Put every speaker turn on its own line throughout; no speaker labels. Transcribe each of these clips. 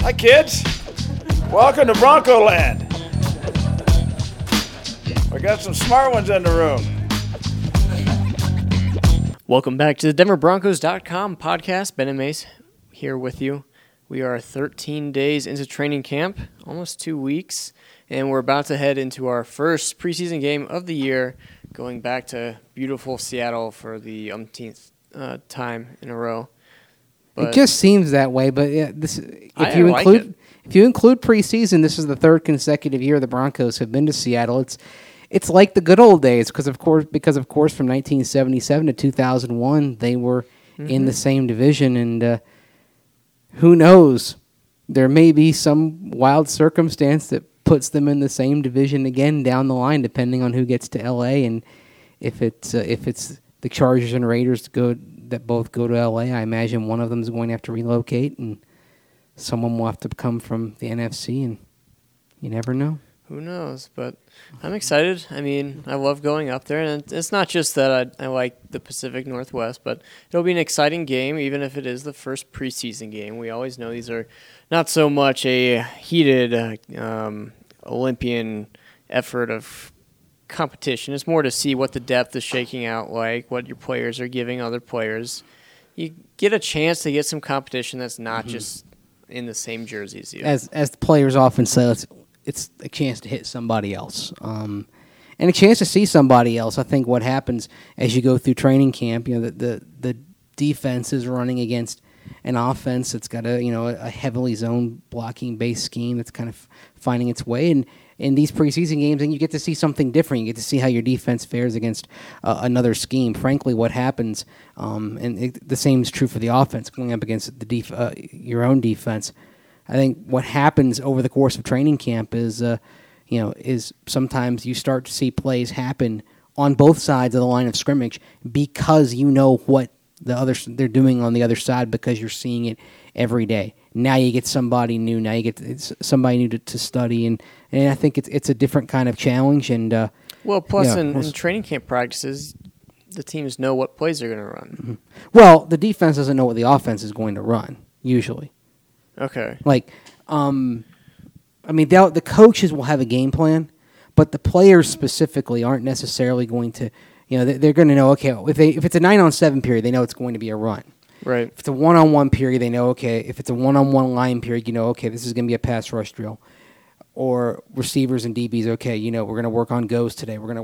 Hi, kids. Welcome to Bronco Land. We got some smart ones in the room.
Welcome back to the DenverBroncos.com podcast. Ben and Mace here with you. We are 13 days into training camp, almost 2 weeks, and we're about to head into our first preseason game of the year, going back to beautiful Seattle for the umpteenth time in a row.
It just seems that way, but yeah, if you include preseason, this is the third consecutive year the Broncos have been to Seattle. It's like the good old days because of course from 1977 to 2001 they were in the same division, and who knows, there may be some wild circumstance that puts them in the same division again down the line, depending on who gets to LA, and if it's the Chargers and Raiders that both go to LA, I imagine one of them is going to have to relocate, and someone will have to come from the NFC, and you never know.
Who knows? But I'm excited. I mean, I love going up there, and it's not just that I like the Pacific Northwest, but it'll be an exciting game, even if it is the first preseason game. We always know these are not so much a heated Olympian effort of competition. It's more to see what the depth is shaking out like, what your players are giving other players. You get a chance to get some competition that's not just in the same jersey as you.
As the players often say, it's a chance to hit somebody else, and a chance to see somebody else. I think what happens as you go through training camp, the defense is running against an offense that's got a heavily zone blocking based scheme that's kind of finding its way, and in these preseason games, and you get to see something different. You get to see how your defense fares against another scheme. Frankly, what happens, the same is true for the offense going up against your own defense. I think what happens over the course of training camp is sometimes you start to see plays happen on both sides of the line of scrimmage because you know what they're doing on the other side because you're seeing it every day. Now you get somebody new. Now you get somebody new to study, and I think it's a different kind of challenge. And
in training camp practices, the teams know what plays they're going to run.
Mm-hmm. Well, the defense doesn't know what the offense is going to run usually.
Okay.
The coaches will have a game plan, but the players specifically aren't necessarily going to. They're going to know. Okay, if it's a 9-on-7 period, they know it's going to be a run.
Right.
If it's a 1-on-1 period, they know, okay, if it's a 1-on-1 line period, okay, this is going to be a pass rush drill. Or receivers and DBs, okay, we're going to work on goes today. We're going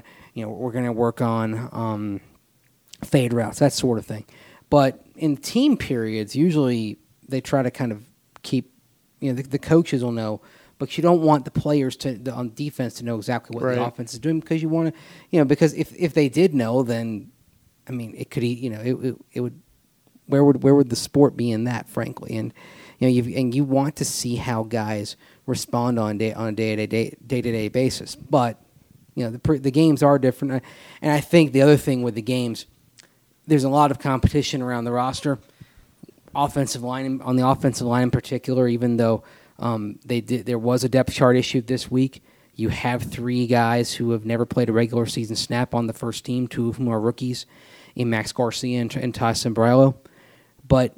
to work on fade routes, that sort of thing. But in team periods, usually they try to kind of keep, the coaches will know, but you don't want the players on defense to know exactly what the offense is doing because you want to, because if they did know, then, I mean, it could, it would. Where would the sport be in that, frankly? And you want to see how guys respond on a day-to-day basis. But the games are different, and I think the other thing with the games, there's a lot of competition around the roster, on the offensive line in particular. Even though there was a depth chart issued this week, you have 3 guys who have never played a regular season snap on the first team, 2 of whom are rookies, in Max Garcia and Ty Sambrailo. But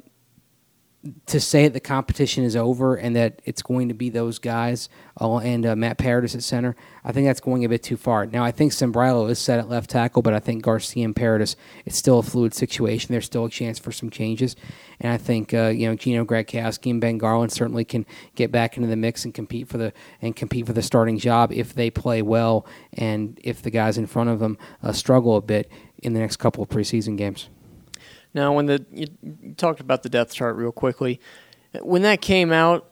to say that the competition is over and that it's going to be those guys and Matt Paradis at center, I think that's going a bit too far. Now, I think Sambrailo is set at left tackle, but I think Garcia and Paradis, it's still a fluid situation. There's still a chance for some changes. And I think Gino Gradkowski and Ben Garland certainly can get back into the mix and compete for the starting job if they play well and if the guys in front of them struggle a bit in the next couple of preseason games.
Now, when you talked about the depth chart real quickly, when that came out,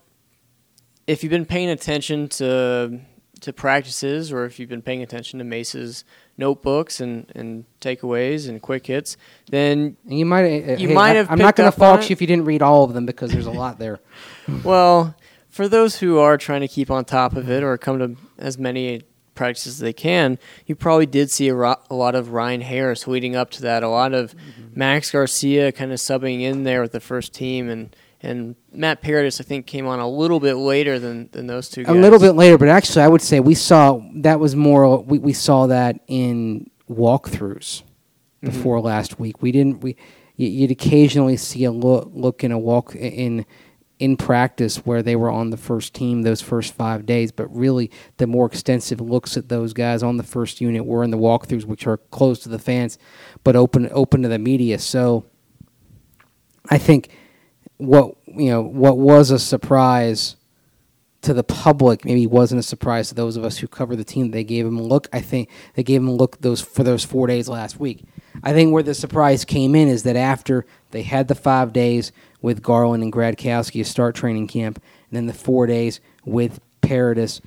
if you've been paying attention to practices or if you've been paying attention to Mace's notebooks and takeaways and quick hits, then you might have.
I'm not going to fault you if you didn't read all of them because there's a lot there.
Well, for those who are trying to keep on top of it or come to as many practices as they can, you probably did see a lot of Ryan Harris leading up to that, a lot of Max Garcia kind of subbing in there with the first team, and Matt Paradis, I think, came on a little bit later than those two guys.
A little bit later, but actually I would say we saw that was more. We saw that in walkthroughs before last week. You'd occasionally see a look in a walk in in practice where they were on the first team those first 5 days, but really the more extensive looks at those guys on the first unit were in the walkthroughs, which are closed to the fans but open to the media. So I think what was a surprise to the public maybe wasn't a surprise to those of us who cover the team. They gave him a look. I think they gave him a look for those 4 days last week. I think where the surprise came in is that after they had the 5 days with Garland and Gradkowski to start training camp, and then the 4 days with Paradis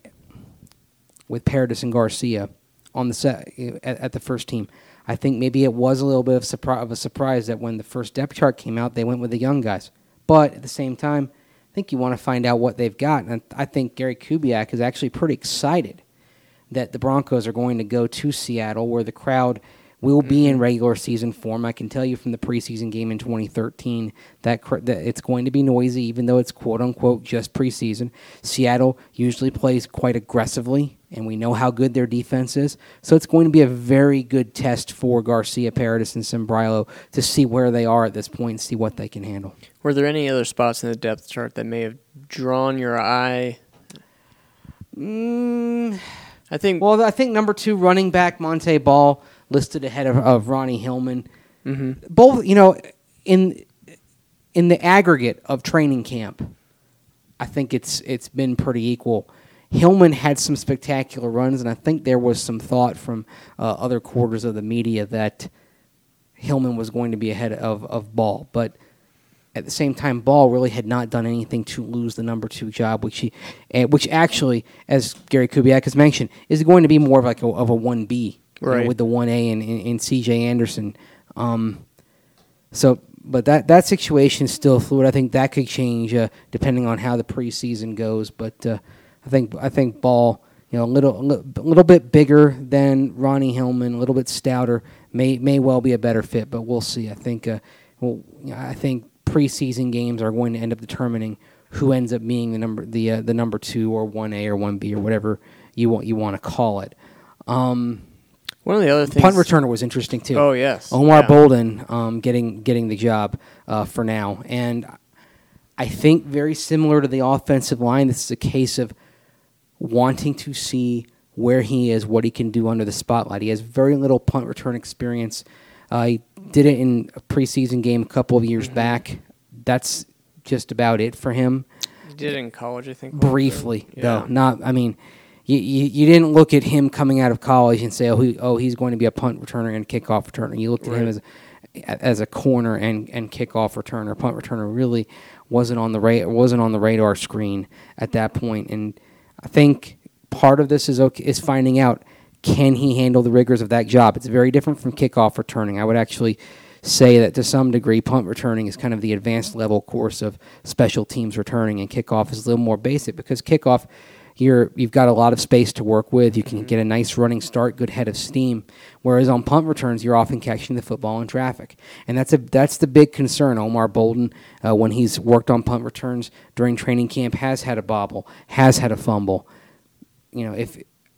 and Garcia on the set at the first team, I think maybe it was a little bit of a surprise that when the first depth chart came out, they went with the young guys. But at the same time, I think you want to find out what they've got. And I think Gary Kubiak is actually pretty excited that the Broncos are going to go to Seattle, where the crowd will be in regular season form. I can tell you from the preseason game in 2013 that it's going to be noisy, even though it's quote-unquote just preseason. Seattle usually plays quite aggressively, and we know how good their defense is. So it's going to be a very good test for Garcia, Paradis, and Sembrilo to see where they are at this point and see what they can handle.
Were there any other spots in the depth chart that may have drawn your eye? I think
number 2 running back Monte Ball listed ahead of Ronnie Hillman.
Mm-hmm.
Both, in the aggregate of training camp, I think it's been pretty equal. Hillman had some spectacular runs, and I think there was some thought from other quarters of the media that Hillman was going to be ahead of Ball. But at the same time, Ball really had not done anything to lose the number 2 job, which actually, as Gary Kubiak has mentioned, is going to be more of a 1B. Right. With the 1A in C.J. Anderson. But that situation is still fluid. I think that could change depending on how the preseason goes. But I think Ball, a little bit bigger than Ronnie Hillman, a little bit stouter, may well be a better fit. But we'll see. I think preseason games are going to end up determining who ends up being the number 2 or 1A or 1B or whatever you want to call it.
One of the other things,
punt returner was interesting too.
Oh yes,
Omar Bolden getting the job for now, and I think very similar to the offensive line. This is a case of wanting to see where he is, what he can do under the spotlight. He has very little punt return experience. He did it in a preseason game a couple of years back. That's just about it for him.
He did it in college, I think.
Briefly, though. You didn't look at him coming out of college and say, he's going to be a punt returner and kickoff returner. You looked at him as a corner and kickoff returner. Punt returner really wasn't on the radar screen at that point. And I think part of this is finding out, can he handle the rigors of that job? It's very different from kickoff returning. I would actually say that to some degree, punt returning is kind of the advanced level course of special teams returning, and kickoff is a little more basic because kickoff, you've got a lot of space to work with. You can get a nice running start, good head of steam. Whereas on punt returns, you're often catching the football in traffic, and that's the big concern. Omar Bolden, when he's worked on punt returns during training camp, has had a bobble, has had a fumble. If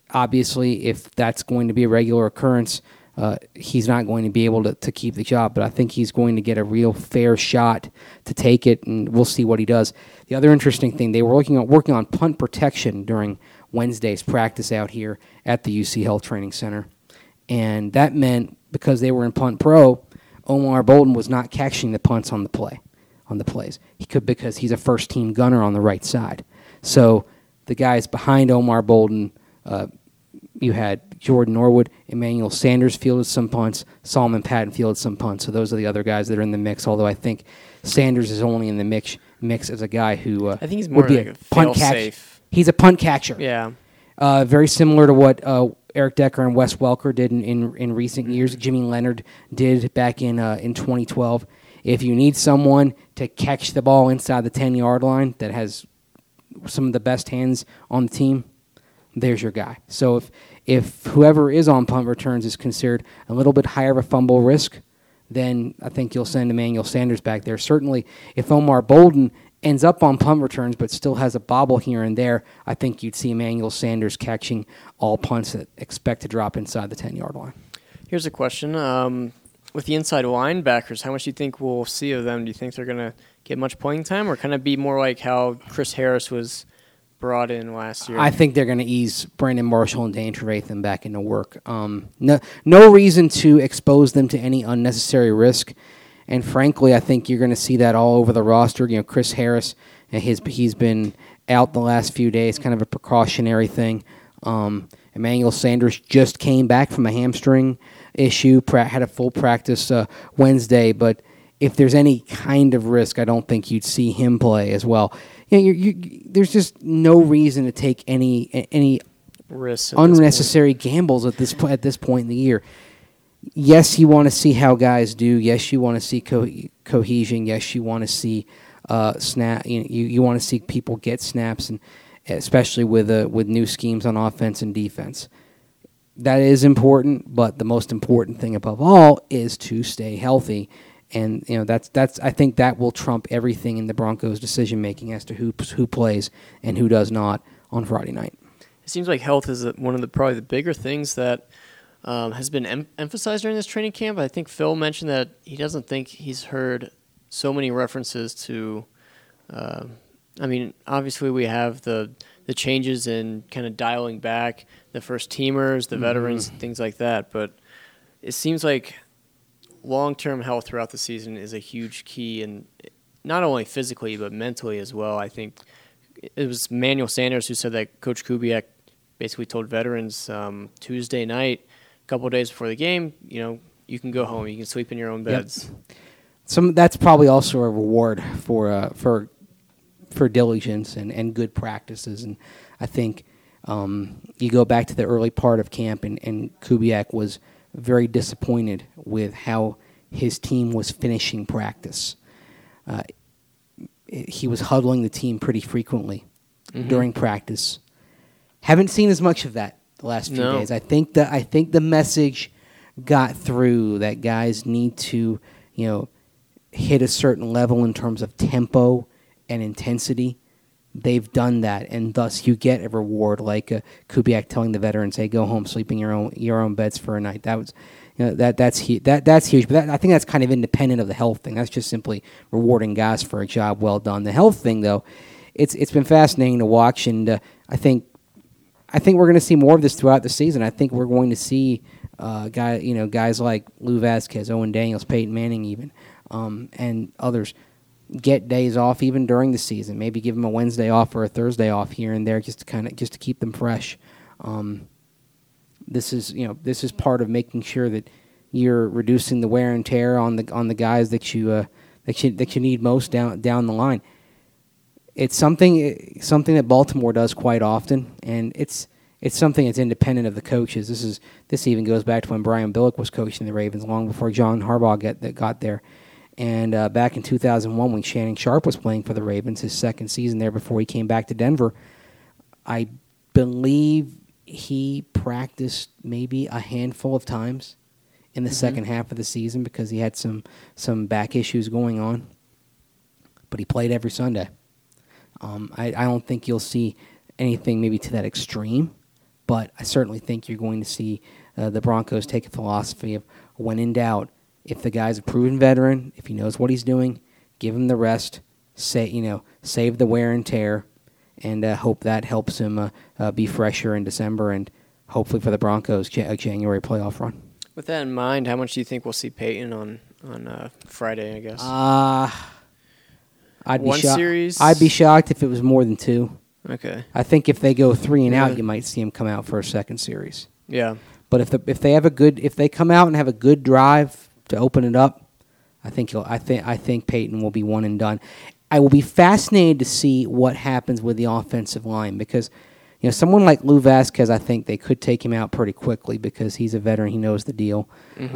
that's going to be a regular occurrence, he's not going to be able to keep the job. But I think he's going to get a real fair shot to take it, and we'll see what he does. The other interesting thing, they were working on punt protection during Wednesday's practice out here at the UC Health Training Center. And that meant, because they were in punt pro, Omar Bolden was not catching the punts on the plays. He could, because he's a first-team gunner on the right side. So the guys behind Omar Bolden, you had Jordan Norwood, Emmanuel Sanders fielded some punts, Solomon Patton fielded some punts. So those are the other guys that are in the mix, although I think Sanders is only in the mix as a guy who
I think he's more like a punt catcher.
He's a punt catcher.
Yeah.
Very similar to what Eric Decker and Wes Welker did in recent years. Jimmy Leonard did back in 2012. If you need someone to catch the ball inside the 10-yard line that has some of the best hands on the team, there's your guy. So if whoever is on punt returns is considered a little bit higher of a fumble risk, then I think you'll send Emmanuel Sanders back there. Certainly, if Omar Bolden ends up on punt returns but still has a bobble here and there, I think you'd see Emmanuel Sanders catching all punts that expect to drop inside the 10-yard line.
Here's a question. with the inside linebackers, how much do you think we'll see of them? Do you think they're going to get much playing time, or kind of be more like how Chris Harris was brought in last year?
I think they're going to ease Brandon Marshall and Dane Trevathan back into work. No reason to expose them to any unnecessary risk. And frankly, I think you're going to see that all over the roster. You know, Chris Harris, he's been out the last few days, kind of a precautionary thing. Emmanuel Sanders just came back from a hamstring issue, had a full practice Wednesday, but if there's any kind of risk, I don't think you'd see him play as well. You know, there's just no reason to take any
risks,
unnecessary gambles at this point in the year. Yes, you want to see how guys do. Yes, you want to see cohesion. Yes, you want to see snap. You want to see people get snaps, and especially with new schemes on offense and defense. That is important, but the most important thing above all is to stay healthy. And you know that's I think that will trump everything in the Broncos' decision making as to who plays and who does not on Friday night.
It seems like health is one of probably the bigger things that has been emphasized during this training camp. I think Phil mentioned that he doesn't think he's heard so many references to. I mean, obviously we have the changes in kind of dialing back the first teamers, the veterans, things like that. But it seems like long-term health throughout the season is a huge key, and not only physically but mentally as well. I think it was Emmanuel Sanders who said that Coach Kubiak basically told veterans Tuesday night, a couple of days before the game, you know, you can go home, you can sleep in your own beds.
Yep. That's probably also a reward for diligence and good practices. And I think you go back to the early part of camp, and Kubiak was very disappointed with how his team was finishing practice. He was huddling the team pretty frequently during practice. Haven't seen as much of that the last few days. I think the message got through that guys need to, you know, hit a certain level in terms of tempo and intensity. They've done that, and thus you get a reward like Kubiak telling the veterans, "Hey, go home, sleep in your own beds for a night." That was, you know, that's huge. But I think that's kind of independent of the health thing. That's just simply rewarding guys for a job well done. The health thing, though, it's been fascinating to watch, and I think we're going to see more of this throughout the season. I think we're going to see guys like Lou Vasquez, Owen Daniels, Peyton Manning, even and others get days off even during the season. Maybe give them a Wednesday off or a Thursday off here and there, just to keep them fresh. This is part of making sure that you're reducing the wear and tear on the guys that you need most down the line. It's something that Baltimore does quite often, and it's something that's independent of the coaches. This even goes back to when Brian Billick was coaching the Ravens, long before John Harbaugh got there. And back in 2001, when Shannon Sharp was playing for the Ravens, his second season there before he came back to Denver, I believe he practiced maybe a handful of times in the second half of the season because he had some back issues going on. But he played every Sunday. I don't think you'll see anything maybe to that extreme, but I certainly think you're going to see the Broncos take a philosophy of when in doubt, if the guy's a proven veteran, if he knows what he's doing, give him the rest, save the wear and tear, and hope that helps him be fresher in December and hopefully for the Broncos a January playoff run.
With that in mind, how much do you think we'll see Peyton on Friday, I guess? Series?
I'd be shocked if it was more than 2.
Okay.
I think if they go 3 and out, you might see him come out for a second series.
Yeah.
But if they come out and have a good drive to open it up, I think Peyton will be one and done. I will be fascinated to see what happens with the offensive line because, you know, someone like Lou Vasquez, I think they could take him out pretty quickly because he's a veteran, he knows the deal.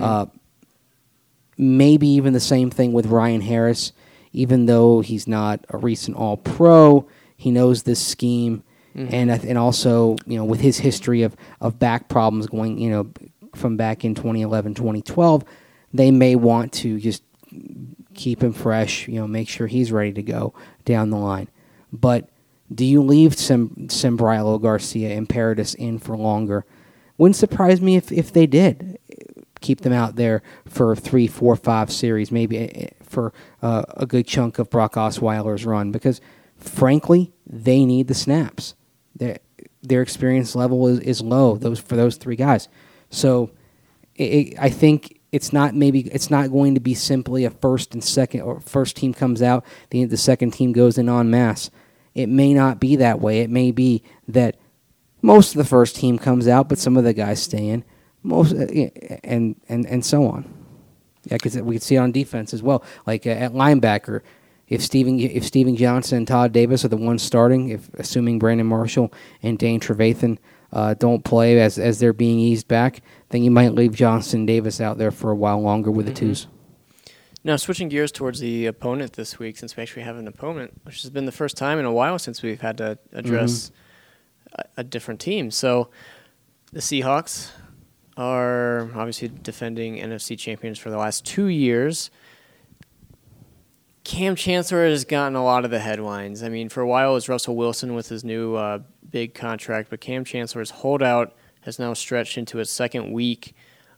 Maybe even the same thing with Ryan Harris, even though he's not a recent All-Pro, he knows this scheme, and also, you know, with his history of back problems going, you know, from back in 2011, 2012. They may want to just keep him fresh, you know, make sure he's ready to go down the line. But do you leave Sembrilo, Garcia, and Paradis in for longer? Wouldn't surprise me if they did. keep them out there for 3, 4, 5 series, maybe for a good chunk of Brock Osweiler's run, because frankly, they need the snaps. Their experience level is low for those 3 guys. So I think it's not going to be simply a first and second, or first team comes out, the second team goes in en masse. It may not be that way. It may be that most of the first team comes out, but some of the guys stay in, and so on. Yeah, because we could see it on defense as well. Like at linebacker, if Steven Johnson and Todd Davis are the ones starting, assuming Brandon Marshall and Dane Trevathan don't play as they're being eased back, then you might leave Johnson and Davis out there for a while longer with the twos.
Now, switching gears towards the opponent this week, since we actually have an opponent, which has been the first time in a while since we've had to address a different team. So the Seahawks are obviously defending NFC champions for the last 2 years. Cam Chancellor has gotten a lot of the headlines. I mean, for a while it was Russell Wilson with his new big contract, but Cam Chancellor's holdout has now stretched into its second week.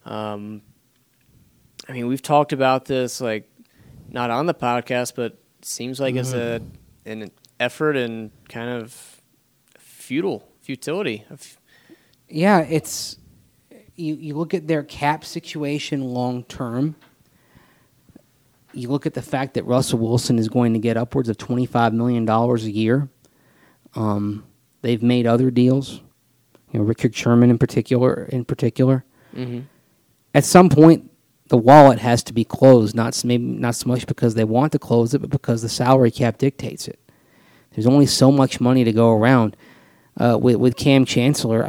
I mean, we've talked about this, like, not on the podcast, but it seems like it's an effort and kind of futility.
Yeah, it's you look at their cap situation long term. You look at the fact that Russell Wilson is going to get upwards of $25 million a year. They've made other deals, Richard Sherman in particular.
Mm-hmm.
At some point, the wallet has to be closed. Not so much because they want to close it, but because the salary cap dictates it. There's only so much money to go around. With Cam Chancellor,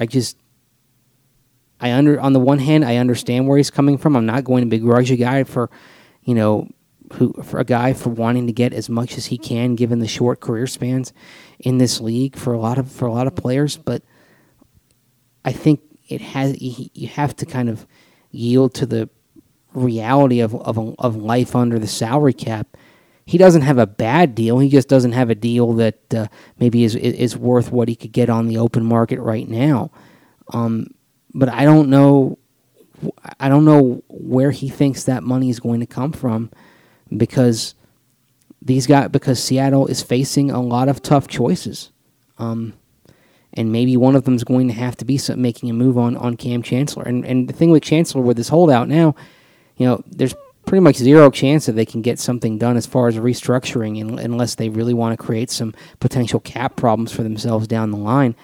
on the one hand, I understand where he's coming from. I'm not going to begrudge a guy for wanting to get as much as he can, given the short career spans in this league for a lot of players. But I think you have to kind of yield to the reality of life under the salary cap. He doesn't have a bad deal. He just doesn't have a deal that maybe is worth what he could get on the open market right now. But I don't know where he thinks that money is going to come from, because Seattle is facing a lot of tough choices. And maybe one of them is going to have to be making a move on Cam Chancellor. And the thing with Chancellor, with this holdout now, there's pretty much zero chance that they can get something done as far as restructuring unless they really want to create some potential cap problems for themselves down the line.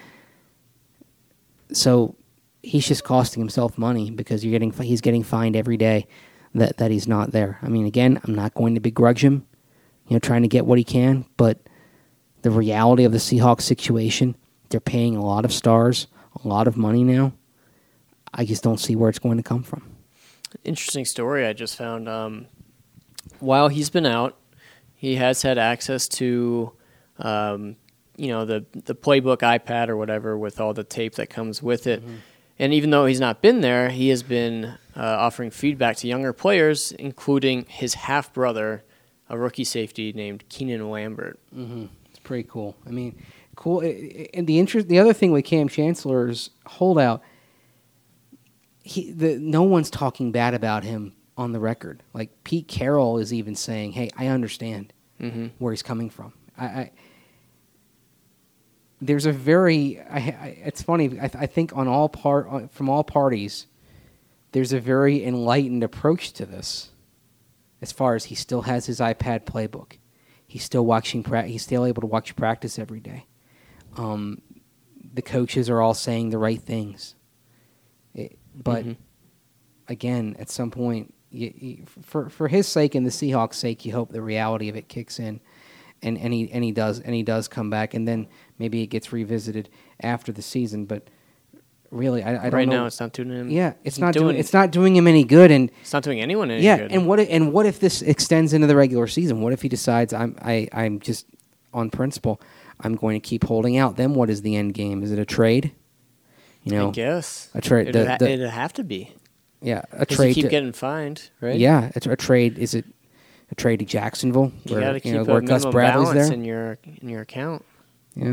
So he's just costing himself money because he's getting fined every day that he's not there. I mean, again, I'm not going to begrudge him, trying to get what he can, but the reality of the Seahawks situation, they're paying a lot of stars, a lot of money now. I just don't see where it's going to come from.
Interesting story I just found. While he's been out, he has had access to, the playbook iPad or whatever with all the tape that comes with it. Mm-hmm. And even though he's not been there, he has been offering feedback to younger players, including his half-brother, a rookie safety named Keenan Lambert.
Mm-hmm. It's pretty cool. I mean, cool. And the other thing with Cam Chancellor's holdout, no one's talking bad about him on the record. Like Pete Carroll is even saying, "Hey, I understand where he's coming from." There's a very. It's funny. I think from all parties, there's a very enlightened approach to this. As far as he still has his iPad playbook, he's still able to watch practice every day. The coaches are all saying the right things. But again, at some point, for his sake and the Seahawks' sake, you hope the reality of it kicks in, and he does come back, and then maybe it gets revisited after the season. But really, I don't know.
Right now, it's not doing him.
Yeah, it's not doing him any good, and
it's not doing anyone any good.
Yeah, and what if this extends into the regular season? What if he decides I'm just on principle, I'm going to keep holding out? Then what is the end game? Is it a trade?
I guess
a trade.
It'd have to be.
Yeah, a trade.
You keep getting fined, right?
Yeah, a trade. Is it a trade to Jacksonville?
You got to keep a
where Gus
minimum
Bradley's
balance
there?
in your account.
Yeah.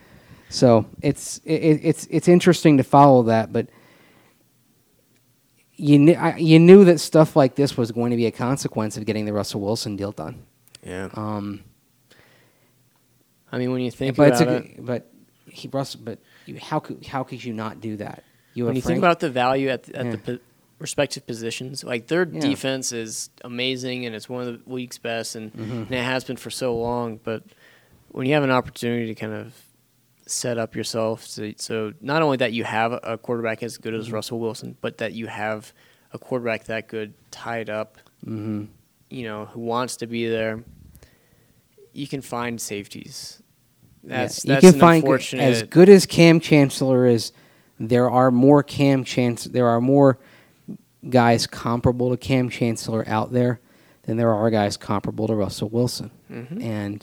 So it's interesting to follow that, but you knew that stuff like this was going to be a consequence of getting the Russell Wilson deal done.
Yeah. I mean, when you think
but
about it,
how could you not do that?
When you think about the value at the respective positions, like their defense is amazing and it's one of the league's best, and it has been for so long. But when you have an opportunity to kind of set up yourself so not only that you have a quarterback as good as Russell Wilson, but that you have a quarterback that good tied up, who wants to be there, you can find safeties. That's
you can find
unfortunate.
As good as Cam Chancellor is. There are more guys comparable to Cam Chancellor out there than there are guys comparable to Russell Wilson. And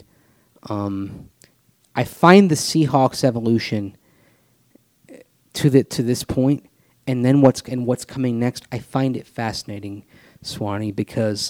I find the Seahawks evolution to this point, and then what's coming next, I find it fascinating, Swanee, because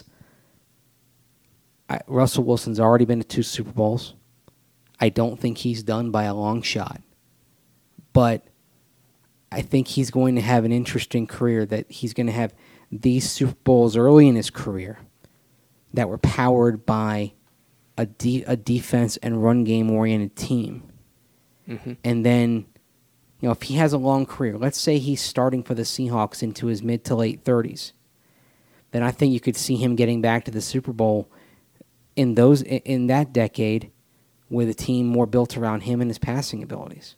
Russell Wilson's already been to 2 Super Bowls. I don't think he's done by a long shot, but I think he's going to have an interesting career, that he's going to have these Super Bowls early in his career that were powered by a defense and run game oriented team. And then, if he has a long career, let's say he's starting for the Seahawks into his mid to late 30s, then I think you could see him getting back to the Super Bowl in that decade with a team more built around him and his passing abilities.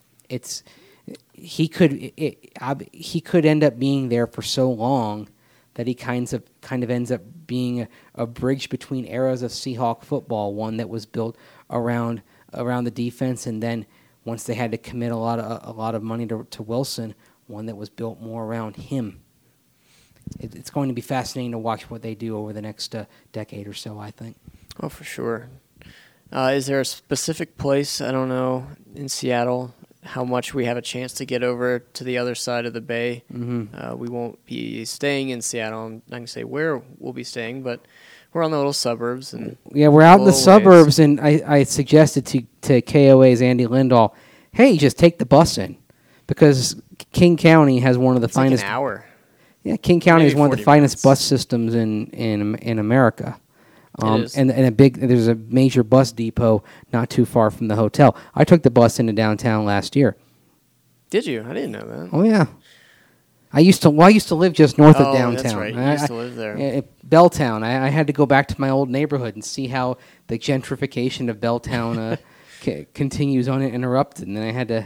He could end up being there for so long that he kind of ends up being a bridge between eras of Seahawk football, one that was built around the defense, and then once they had to commit a lot of money to Wilson, one that was built more around him. It's going to be fascinating to watch what they do over the next decade or so, I think.
Oh, for sure. Is there a specific place, I don't know, in Seattle, how much we have a chance to get over to the other side of the bay? We won't be staying in Seattle. I'm not going to say where we'll be staying, but we're on the little suburbs.
We're out in the suburbs, and I suggested to KOA's Andy Lindahl, hey, just take the bus in, because King County has one of the finest.
Like an hour.
Yeah, King County is one of the finest
minutes.
bus systems in America.
It is.
And there's a major bus depot not too far from the hotel. I took the bus into downtown last year.
Did you? I didn't know that.
Oh yeah, I used to live just north of downtown.
That's right. You used to live there.
Belltown. I had to go back to my old neighborhood and see how the gentrification of Belltown continues uninterrupted. And then I had to,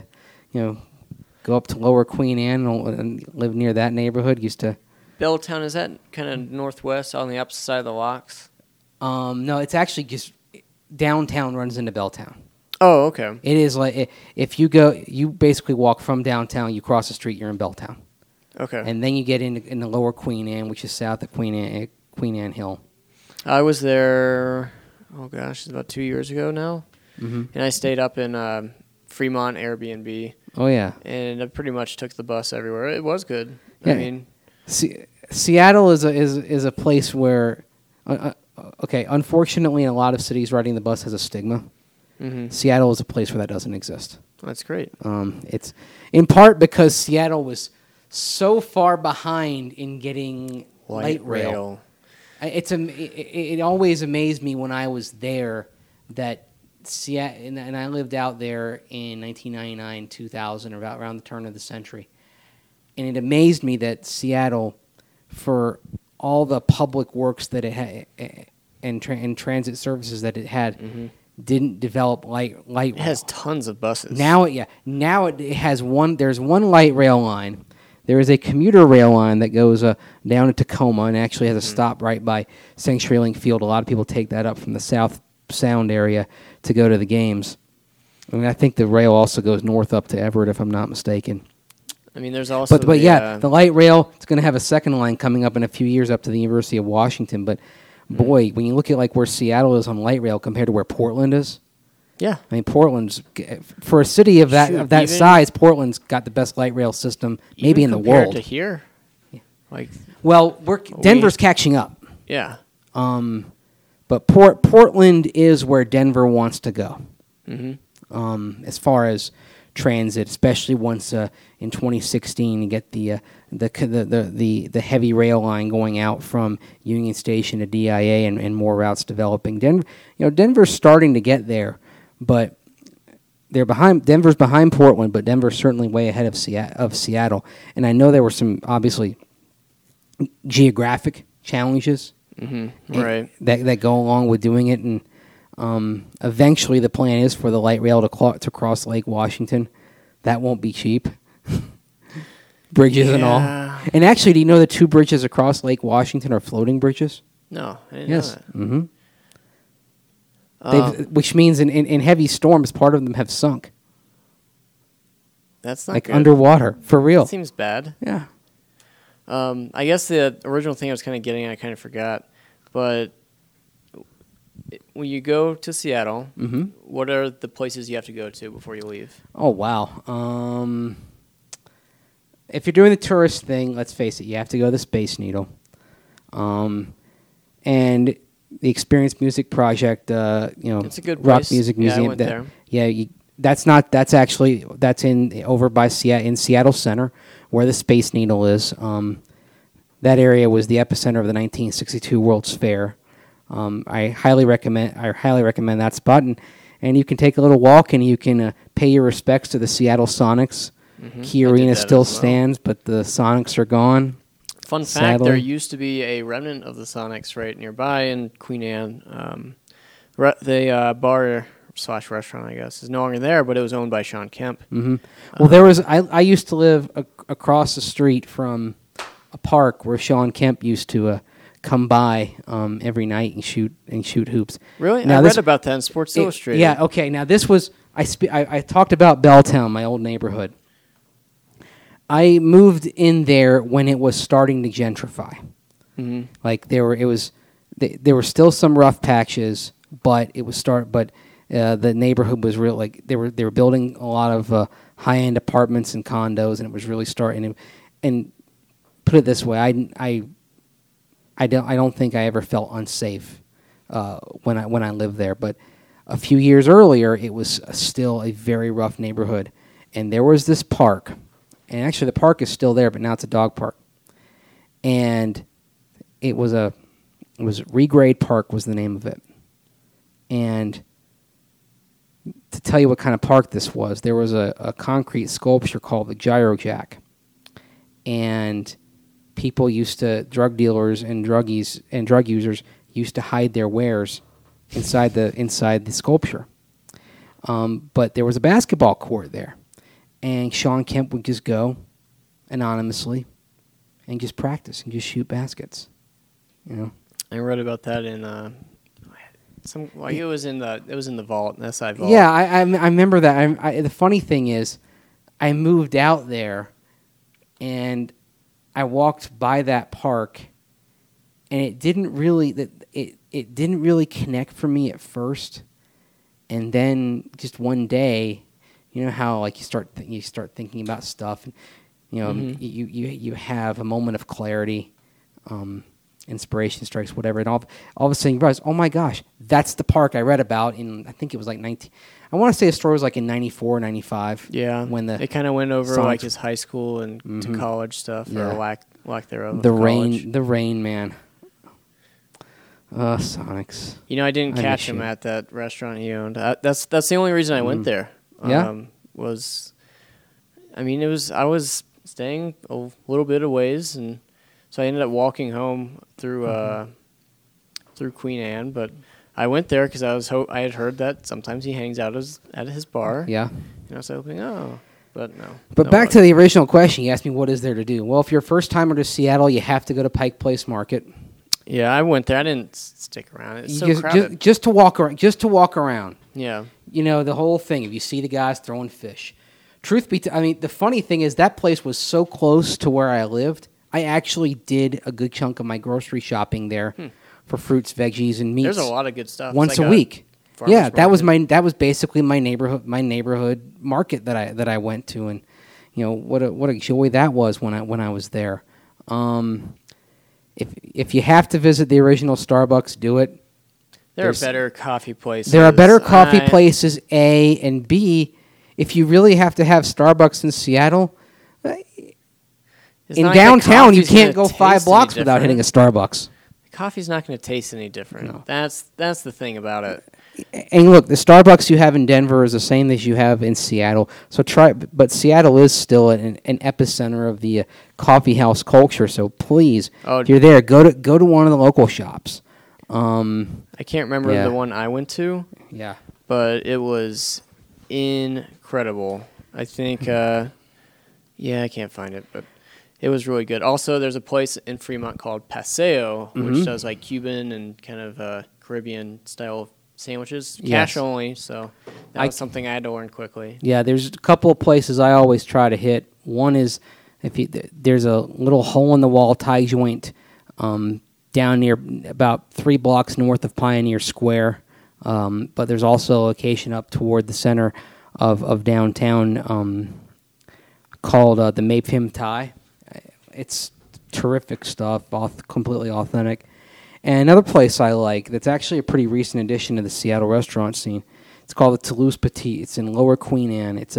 go up to Lower Queen Anne and live near that neighborhood.
Belltown, is that kind of northwest on the opposite side of the locks?
No, it's actually just downtown runs into Belltown.
Oh, okay.
It is like if you basically walk from downtown, you cross the street, you're in Belltown.
Okay.
And then you get in the Lower Queen Anne, which is south of Queen Anne Hill.
I was there, it's about 2 years ago now. And I stayed up in Fremont Airbnb.
Oh, yeah.
And I pretty much took the bus everywhere. It was good.
Yeah.
I mean,
Seattle is a place where, unfortunately, in a lot of cities, riding the bus has a stigma. Seattle is a place where that doesn't exist.
That's great.
It's in part because Seattle was so far behind in getting light rail. It always amazed me when I was there that Seattle, and I lived out there in 1999, 2000, around the turn of the century, and it amazed me that Seattle, for all the public works that it had and transit services that it had, didn't develop light rail.
It has tons of buses.
Now it has one. There's one light rail line. There is a commuter rail line that goes down to Tacoma and actually has a stop right by CenturyLink Field. A lot of people take that up from the South Sound area to go to the games. I mean, I think the rail also goes north up to Everett, if I'm not mistaken.
I mean, there's also
the light rail. It's going to have a second line coming up in a few years up to the University of Washington. But boy, when you look at like where Seattle is on light rail compared to where Portland is,
yeah,
I mean, Portland's for a city of that size. Portland's got the best light rail system maybe in the world.
To here,
Denver's catching up.
Yeah.
But Portland is where Denver wants to go. As far as transit, especially once in 2016 you get the heavy rail line going out from Union Station to DIA and more routes developing. Denver's starting to get there, but they're behind. Denver's behind Portland, but Denver's certainly way ahead of Seattle. And I know there were some obviously geographic challenges
Right.
that go along with doing it, and eventually the plan is for the light rail to cross Lake Washington. That won't be cheap. Bridges and all. And actually, do you know the two bridges across Lake Washington are floating bridges?
No, I didn't
Yes.
know that.
Which means in heavy storms, part of them have sunk,
That's not
like
good.
underwater, for real.
That seems bad.
Yeah.
I guess the original thing I was kind of getting at, I kind of forgot. But when you go to Seattle, what are the places you have to go to before you leave?
Oh, wow. If you're doing the tourist thing, let's face it, you have to go to the Space Needle. And the Experience Music Project,
It's a good
Rock
place.
Music
Yeah,
Museum.
I went there.
Yeah, that's over by in Seattle Center, where the Space Needle is. That area was the epicenter of the 1962 World's Fair. I highly recommend that spot, and you can take a little walk and you can pay your respects to the Seattle Sonics. Key
I did
Arena
that
still
as well.
stands, but the Sonics are gone.
Fun fact,
Sadly.
there used to be a remnant of the Sonics right nearby in Queen Anne. The bar / restaurant, I guess, is no longer there, but it was owned by Sean Kemp.
Well, there was. I used to live across the street from a park where Sean Kemp used to come by every night and shoot hoops.
Really?
Now
I
this-
read about that in Sports Illustrated.
Yeah. Okay. Now this was I talked about Belltown, my old neighborhood. I moved in there when it was starting to gentrify. Like there were still some rough patches, but the neighborhood was real. Like they were building a lot of high end apartments and condos, and it was really starting. And put it this way, I don't think I ever felt unsafe when I lived there. But a few years earlier, it was still a very rough neighborhood, and there was this park, and actually the park is still there, but now it's a dog park, and it was Regrade Park was the name of it, and to tell you what kind of park this was, there was a concrete sculpture called the Gyro Jack, and drug dealers and druggies and drug users used to hide their wares inside the sculpture. But there was a basketball court there, and Sean Kemp would just go anonymously and just practice and just shoot baskets.
I read about that in it was in the vault, the SI vault.
Yeah, I remember that. The funny thing is, I moved out there, and I walked by that park, and it didn't really connect for me at first, and then just one day, you know how like you start thinking about stuff, and you have a moment of clarity, inspiration strikes, whatever, and all of a sudden you realize, oh my gosh, that's the park I read about in, I think it was like I want to say the story was like in 94, 95.
Yeah,
when
it kind of went over
songs-
like his high school and to college stuff,
Yeah.
or lack thereof.
The
of college.
rain, man. Sonics.
I didn't
I
catch
miss
him
you.
at that restaurant he owned. That's the only reason I went there.
Yeah?
I was staying a little bit of ways, and so I ended up walking home through Queen Anne. But I went there because I had heard that sometimes he hangs out at his bar.
Yeah.
And I was hoping, but no.
But back to the original question, you asked me what is there to do. Well, if you're a first timer to Seattle, you have to go to Pike Place Market.
Yeah, I went there. I didn't stick around. It's so crowded.
Just to walk around.
Yeah.
The whole thing. If you see the guys throwing fish, truth be, the funny thing is that place was so close to where I lived. I actually did a good chunk of my grocery shopping there for fruits, veggies, and meats.
There's a lot of good stuff.
once
It's
a
like
week.
farmer's
Yeah,
market.
that was basically my neighborhood market that I went to, and what a joy that was when I was there. If you have to visit the original Starbucks, do it.
There are better coffee places.
There are better coffee places, A, and B, if you really have to have Starbucks in Seattle,
It's
in
not like the
downtown you
coffee's
can't
gonna
go 5
taste any
blocks without hitting a
different.
Starbucks.
Coffee's not going to taste any different.
No.
That's the thing about it.
And look, the Starbucks you have in Denver is the same as you have in Seattle. So but Seattle is still an epicenter of the coffee house culture. So please, if you're there, go to one of the local shops.
I can't remember
Yeah.
the one I went to,
Yeah.
but it was incredible. I think, I can't find it, but it was really good. Also, there's a place in Fremont called Paseo, which does like Cuban and kind of Caribbean style sandwiches, cash
Yes.
only. So that was something I had to learn quickly.
Yeah, there's a couple of places I always try to hit. One is there's a little hole in the wall Thai joint down near about 3 blocks north of Pioneer Square. But there's also a location up toward the center of downtown called the Mapim Thai. It's terrific stuff, completely authentic. And another place I like that's actually a pretty recent addition to the Seattle restaurant scene. It's called the Toulouse Petit. It's in Lower Queen Anne. It's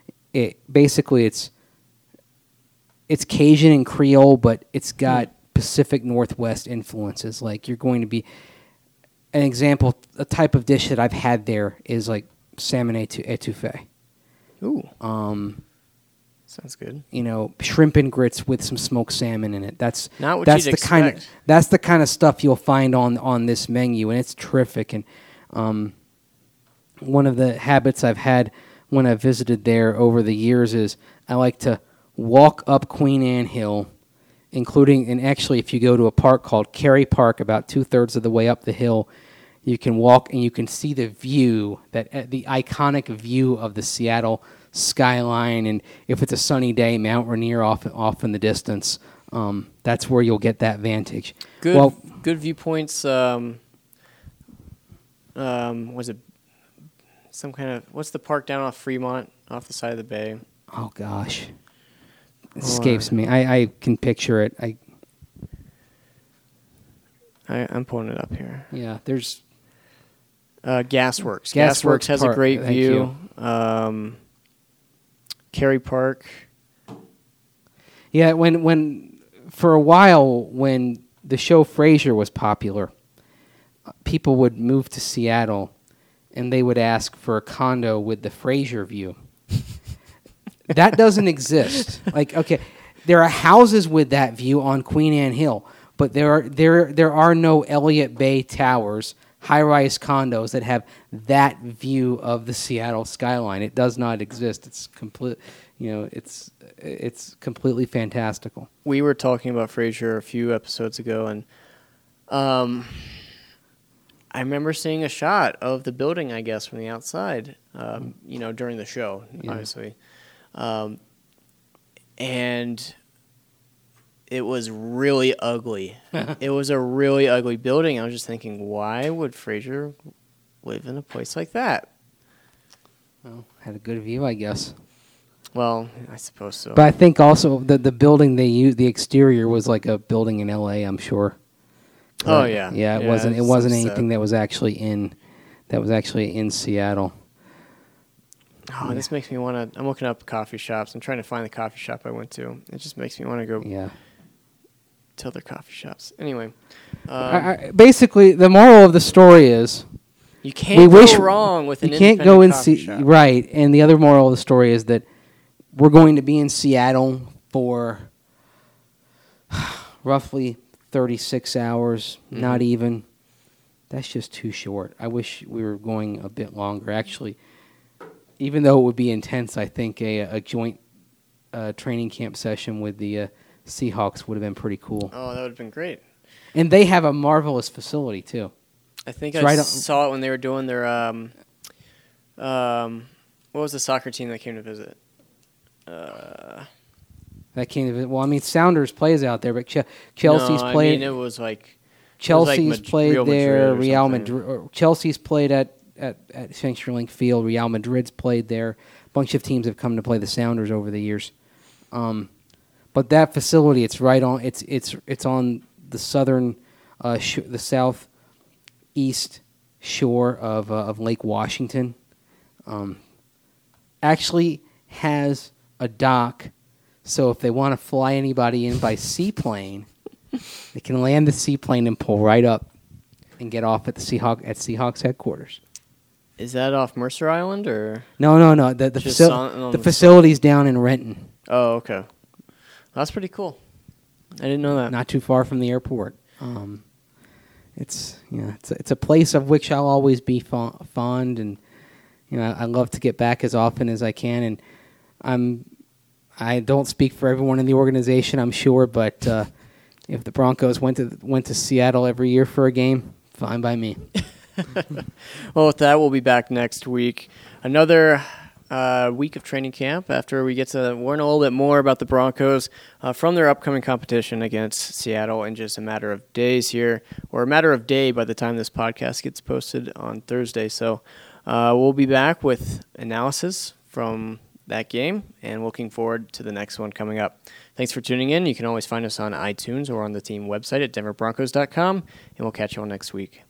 Cajun and Creole, but it's got Pacific Northwest influences. Like you're going to be an example, a type of dish that I've had there is like salmon etouffee.
Ooh. Sounds good.
Shrimp and grits with some smoked salmon in it. That's
Not what
that's
you'd
the kind of
expect.
that's the kind of stuff you'll find on this menu, and it's terrific. And one of the habits I've had when I've visited there over the years is I like to walk up Queen Anne Hill, and actually if you go to a park called Cary Park, about 2/3 of the way up the hill, you can walk and you can see the view, the iconic view of the Seattle skyline, and if it's a sunny day, Mount Rainier off in the distance. That's where you'll get that vantage.
Good viewpoints. Was it some kind of what's the park down off Fremont, off the side of the bay?
Oh gosh, it escapes me. I can picture it.
I'm pulling it up here.
Yeah, there's
Gasworks.
Gasworks
Gasworks has
Park,
a great
thank
view. Cary Park.
Yeah, when for a while when the show Frasier was popular, people would move to Seattle and they would ask for a condo with the Frasier view. That doesn't exist. Like, okay, there are houses with that view on Queen Anne Hill, but there are no Elliott Bay Towers, high-rise condos that have that view of the Seattle skyline. It does not exist. It's complete. It's completely fantastical.
We were talking about Frasier a few episodes ago, and I remember seeing a shot of the building, I guess, from the outside. During the show, obviously, and it was really ugly. It was a really ugly building. I was just thinking, why would Frasier live in a place like that?
Well, had a good view, I guess.
Well, I suppose so.
But I think also the building they used, the exterior was like a building in L.A., I'm sure.
Oh yeah,
yeah. It wasn't anything that was actually in Seattle.
Oh, this makes me want to. I'm looking up coffee shops. I'm trying to find the coffee shop I went to. It just makes me want to go.
Yeah.
To other coffee shops. Anyway,
basically, the moral of the story is
you can't go wrong with an independent coffee shop.
Right, and the other moral of the story is that we're going to be in Seattle for roughly 36 hours, not even. That's just too short. I wish we were going a bit longer. Actually, even though it would be intense, I think a joint training camp session with the Seahawks would have been pretty cool.
Oh, that would have been great.
And they have a marvelous facility, too.
I think I saw it when they were doing their what was the soccer team that came to visit?
Sounders plays out there, but Chelsea's played.
It was like
Chelsea's played
Real
there.
Madrid
Real Madrid. Chelsea's played at CenturyLink Field. Real Madrid's played there. A bunch of teams have come to play the Sounders over the years. But that facility, it's right on. It's on the southern, the southeast shore of Lake Washington. actually has a dock, so if they want to fly anybody in by seaplane, they can land the seaplane and pull right up and get off at the Seahawks headquarters.
Is that off Mercer Island or?
No. The facility's down in Renton.
Oh, okay. That's pretty cool. I didn't know that.
Not too far from the airport. It's a place of which I'll always be fond, and I love to get back as often as I can. And I don't speak for everyone in the organization, I'm sure, but if the Broncos went to Seattle every year for a game, fine by me.
Well, with that, we'll be back next week. Another week of training camp after we get to learn a little bit more about the Broncos from their upcoming competition against Seattle in just a matter of days here, or a matter of day by the time this podcast gets posted on Thursday. So we'll be back with analysis from that game, and looking forward to the next one coming up. Thanks for tuning in. You can always find us on iTunes or on the team website at denverbroncos.com, and we'll catch you all next week.